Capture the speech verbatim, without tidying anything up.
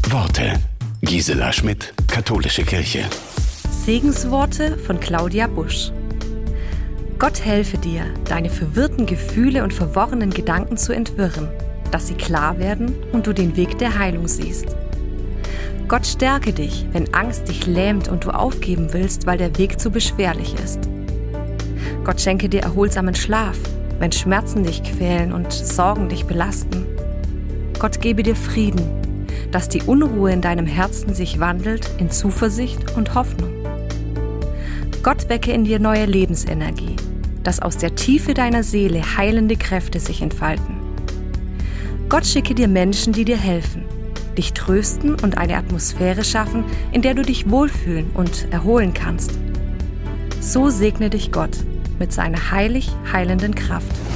Worte. Gisela Schmidt, Katholische Kirche. Segensworte von Claudia Busch. Gott helfe dir, deine verwirrten Gefühle und verworrenen Gedanken zu entwirren, dass sie klar werden und du den Weg der Heilung siehst. Gott stärke dich, wenn Angst dich lähmt und du aufgeben willst, weil der Weg zu beschwerlich ist. Gott schenke dir erholsamen Schlaf, wenn Schmerzen dich quälen und Sorgen dich belasten. Gott gebe dir Frieden, dass die Unruhe in deinem Herzen sich wandelt in Zuversicht und Hoffnung. Gott wecke in dir neue Lebensenergie, dass aus der Tiefe deiner Seele heilende Kräfte sich entfalten. Gott schicke dir Menschen, die dir helfen, dich trösten und eine Atmosphäre schaffen, in der du dich wohlfühlen und erholen kannst. So segne dich Gott mit seiner heilig heilenden Kraft.